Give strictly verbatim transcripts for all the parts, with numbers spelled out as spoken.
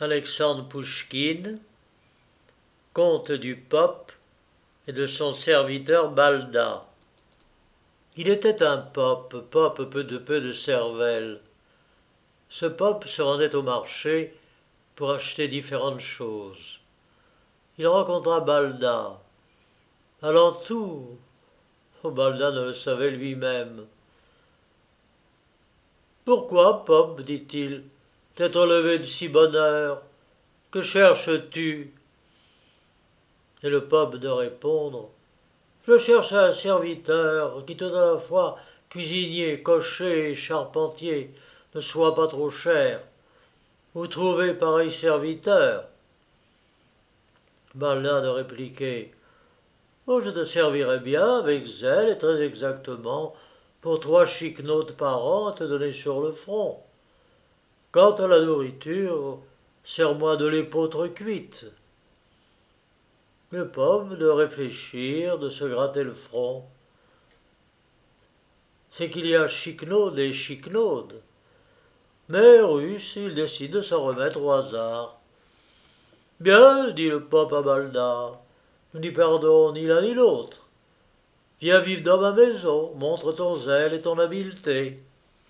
Alexandre Pouchkine, conte du Pope et de son serviteur Balda. Il était un Pope, Pope peu de peu de cervelle. Ce Pope se rendait au marché pour acheter différentes choses. Il rencontra Balda. Alentour, oh, Balda ne le savait lui-même. « Pourquoi, Pope, dit-il, t'être levé de si bonne heure? Que cherches-tu » Et le Pope de répondre « Je cherche un serviteur qui tout à la fois cuisinier, cocher et charpentier ne soit pas trop cher. Vous trouvez pareil serviteur » Balda de répliquer « Oh, je te servirai bien, avec zèle et très exactement, pour trois chiquenotes par an à te donner sur le front. Quant à la nourriture, sers-moi de l'épeautre cuite. » Le Pope de réfléchir, de se gratter le front. C'est qu'il y a chiquenaude et chiquenaude. Mais russe, il décide de s'en remettre au hasard. « Bien, dit le Pope à Balda, je n'y pardonne ni l'un ni l'autre. Viens vivre dans ma maison, montre ton zèle et ton habileté. »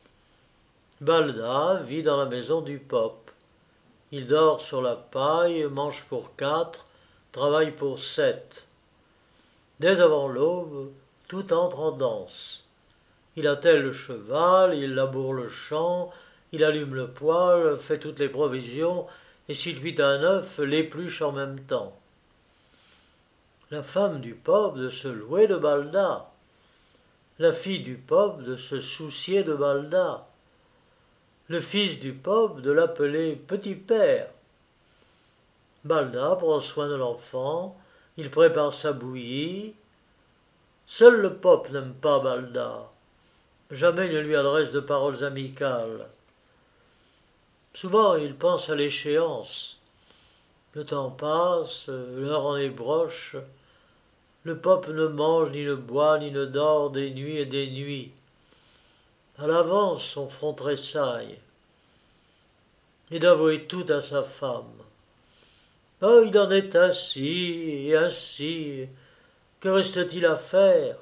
Balda vit dans la maison du Pope. Il dort sur la paille, mange pour quatre, travaille pour sept. Dès avant l'aube, tout entre en danse. Il attelle le cheval, il laboure le champ, il allume le poêle, fait toutes les provisions, et s'il cuit un œuf, l'épluche en même temps. La femme du Pope de se louer de Balda. La fille du Pope de se soucier de Balda. Le fils du Pope de l'appeler petit père. Balda prend soin de l'enfant, il prépare sa bouillie. Seul le Pope n'aime pas Balda. Jamais il ne lui adresse de paroles amicales. Souvent il pense à l'échéance. Le temps passe, l'heure en est broche. Le Pope ne mange, ni ne boit, ni ne dort des nuits et des nuits. À l'avance, son front tressaille. Il doit avouer tout à sa femme. Oh, il en est ainsi et ainsi. Que reste-t-il à faire?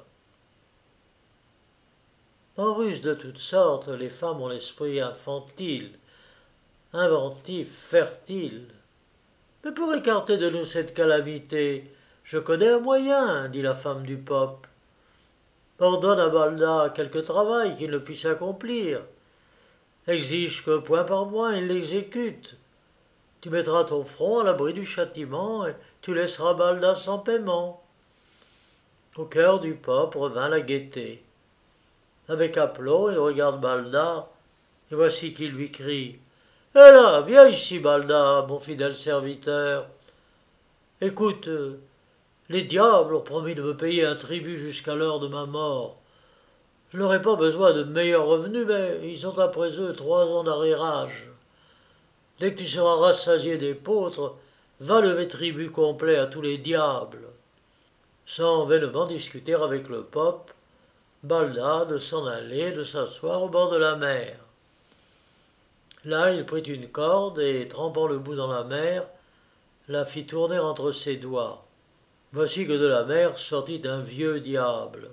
En ruse de toutes sortes, les femmes ont l'esprit infantile, inventif, fertile. Mais pour écarter de nous cette calamité, je connais un moyen, dit la femme du Pope. Ordonne à Balda quelque travail qu'il ne puisse accomplir. Exige que point par point il l'exécute. Tu mettras ton front à l'abri du châtiment et tu laisseras Balda sans paiement. Au cœur du Pope revint la gaieté. Avec aplomb, il regarde Balda, et voici qu'il lui crie « Hé là, viens ici, Balda, mon fidèle serviteur. Écoute, les diables ont promis de me payer un tribut jusqu'à l'heure de ma mort. Je n'aurai pas besoin de meilleurs revenus, mais ils ont après eux trois ans d'arriérage. Dès que tu seras rassasié d'épeautres, va lever tribut complet à tous les diables. » Sans vainement discuter avec le Pope, Balda de s'en aller, de s'asseoir au bord de la mer. Là, il prit une corde et, trempant le bout dans la mer, la fit tourner entre ses doigts. Voici que de la mer sortit un vieux diable.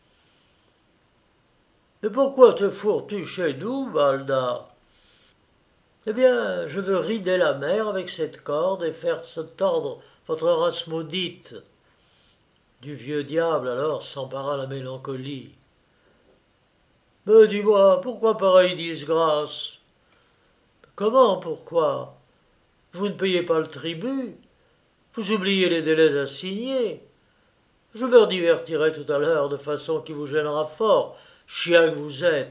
« Mais pourquoi te fourres-tu chez nous, Balda ?»« Eh bien, je veux rider la mer avec cette corde et faire se tordre votre race maudite. » Du vieux diable alors s'empara la mélancolie. « Mais dis-moi, pourquoi pareille disgrâce ?»« Comment, pourquoi? Vous ne payez pas le tribut, vous oubliez les délais assignés. Je me divertirai tout à l'heure de façon qui vous gênera fort, chien que vous êtes. »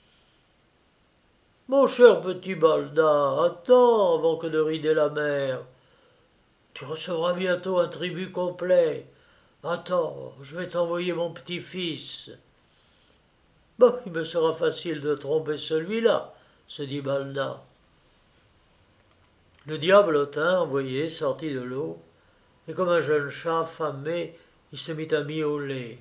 « Mon cher petit Balda, attends avant que de rider la mer. Tu recevras bientôt un tribut complet. Attends, je vais t'envoyer mon petit-fils. »« Bon, il me sera facile de tromper celui-là, se dit Balda. Le diablotin envoyé sortit de l'eau, et comme un jeune chat affamé, il se mit à miauler.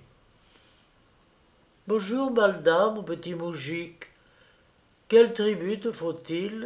« Bonjour, Balda, mon petit moujik. Quel tribut te faut-il ? »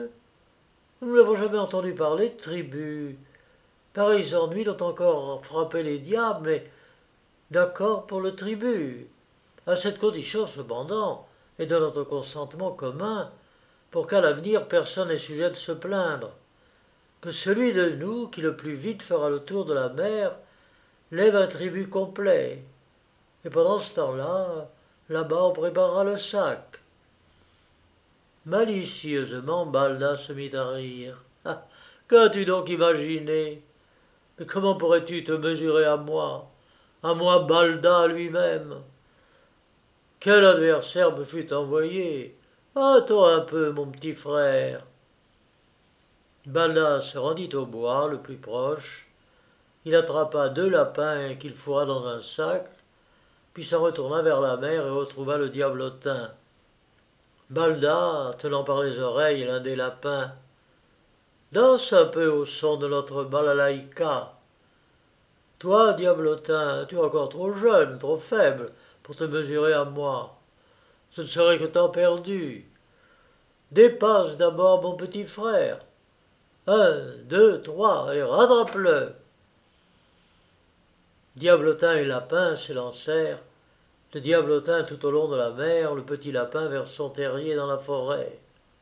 Nous n'avons jamais entendu parler de tribu. Pareils ennuis l'ont encore frappé les diables, mais d'accord pour le tribut. À cette condition, cependant, et de notre consentement commun, pour qu'à l'avenir personne n'ait sujet de se plaindre, que celui de nous qui le plus vite fera le tour de la mer lève un tribut complet, et pendant ce temps-là, là-bas on préparera le sac. Malicieusement, Balda se mit à rire. Ah, qu'as-tu donc imaginé? Mais comment pourrais-tu te mesurer à moi, à moi Balda lui-même? Quel adversaire me fut envoyé? Attends un peu, mon petit frère. Balda se rendit au bois le plus proche. Il attrapa deux lapins qu'il fourra dans un sac, puis s'en retourna vers la mer et retrouva le diablotin. Balda, tenant par les oreilles l'un des lapins, danse un peu au son de notre balalaïka. Toi, diablotin, tu es encore trop jeune, trop faible pour te mesurer à moi. Ce ne serait que temps perdu. Dépasse d'abord mon petit frère. Un, deux, trois, et rattrape-le. Diablotin et Lapin s'élancèrent, le Diablotin tout au long de la mer, le petit Lapin vers son terrier dans la forêt.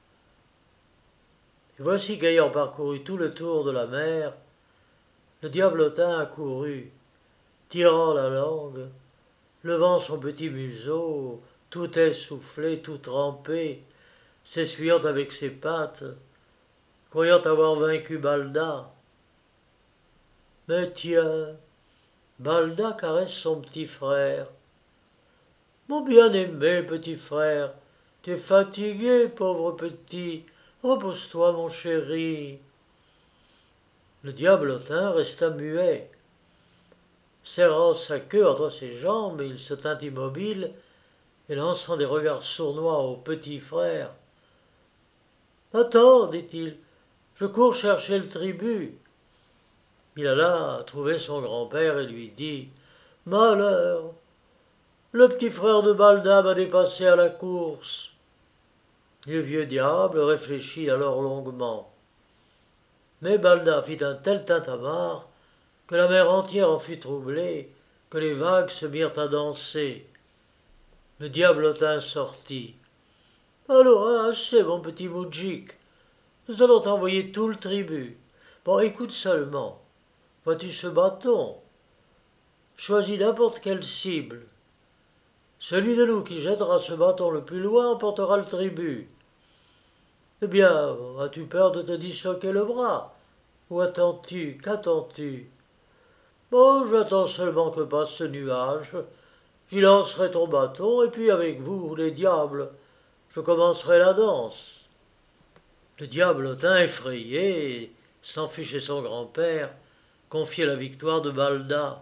Et voici qu'ayant parcouru tout le tour de la mer, le Diablotin accourut, tirant la langue, levant son petit museau, tout essoufflé, tout trempé, s'essuyant avec ses pattes, croyant avoir vaincu Balda. Mais tiens, Balda caresse son petit frère. Mon bien-aimé petit frère, tu es fatigué, pauvre petit, repose-toi, mon chéri. Le diablotin resta muet. Serrant sa queue entre ses jambes, il se tint immobile et lançant des regards sournois au petit frère. Attends, dit-il, je cours chercher le tribut. Il alla trouver son grand-père et lui dit Malheur, le petit frère de Balda m'a dépassé à la course. Le vieux diable réfléchit alors longuement. Mais Balda fit un tel tintamarre que la mer entière en fut troublée, que les vagues se mirent à danser. Le diablotin sortit. Alors, assez, mon petit moudjik, nous allons t'envoyer tout le tribut. Bon, écoute seulement. Vois-tu ce bâton? Choisis n'importe quelle cible. Celui de nous qui jettera ce bâton le plus loin emportera le tribut. Eh bien, as-tu peur de te disloquer le bras? Où attends-tu? Qu'attends-tu? Bon, j'attends seulement que passe ce nuage. J'y lancerai ton bâton, et puis avec vous, les diables, je commencerai la danse. Le diablotin, effrayé, s'enfuit chez son grand-père, confier la victoire de Balda.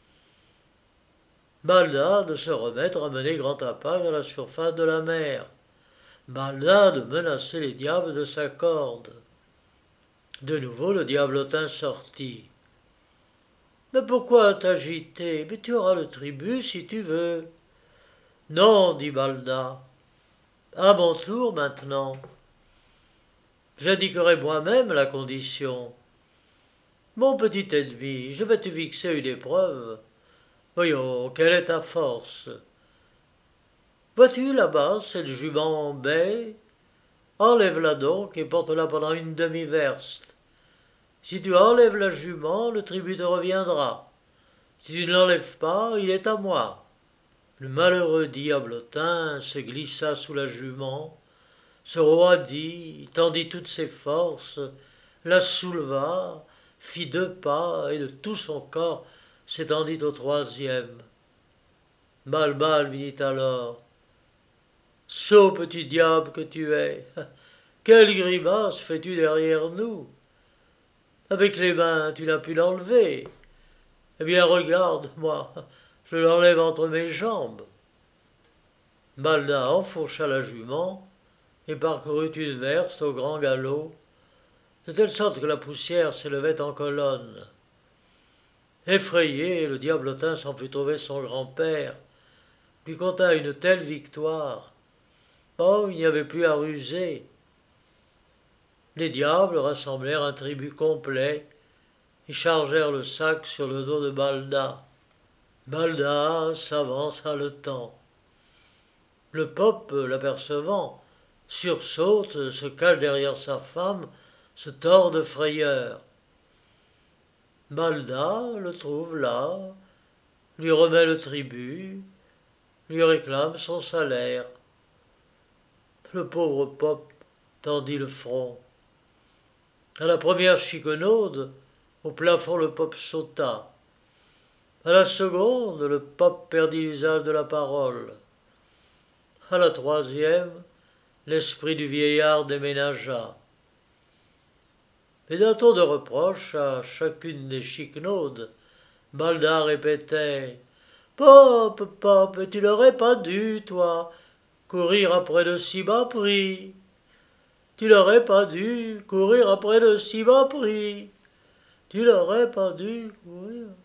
Balda de se remettre à mener grand tapage à la surface de la mer. Balda de menacer les diables de sa corde. De nouveau le diablotin sortit. Mais pourquoi t'agiter? Mais tu auras le tribut si tu veux. Non, dit Balda. À mon tour maintenant. J'indiquerai moi-même la condition. Mon petit ennemi, je vais te fixer une épreuve. Voyons, quelle est ta force? Vois-tu là-bas cette jument en baie? Enlève-la donc et porte-la pendant une demi-verste. Si tu enlèves la jument, le tribut te reviendra. Si tu ne l'enlèves pas, il est à moi. Le malheureux diablotin se glissa sous la jument, se roidit, tendit toutes ses forces, la souleva, fit deux pas, et de tout son corps s'étendit au troisième. Balba lui dit alors Sot petit diable que tu es, quelle grimace fais-tu derrière nous? Avec les mains, tu n'as pu l'enlever. Eh bien, regarde, moi, je l'enlève entre mes jambes. Balda enfourcha la jument et parcourut une verste au grand galop, de telle sorte que la poussière s'élevait en colonne. Effrayé, le diablotin s'en fut trouver son grand-père, lui conta une telle victoire. Oh, il n'y avait plus à ruser. Les diables rassemblèrent un tribut complet et chargèrent le sac sur le dos de Balda. Balda s'avance haletant. Le pope, l'apercevant, sursaute, se cache derrière sa femme, se tord de frayeur. Balda le trouve là, lui remet le tribut, lui réclame son salaire. Le pauvre pope tendit le front. À la première chiquenaude, au plafond le pope sauta. À la seconde, le pope perdit l'usage de la parole. À la troisième, l'esprit du vieillard déménagea. Et d'un ton de reproche à chacune des chiquenaudes, Balda répétait « Pope, pope, tu l'aurais pas dû, toi, courir après de si bas prix. Tu l'aurais pas dû courir après de si bas prix. Tu l'aurais pas dû courir. »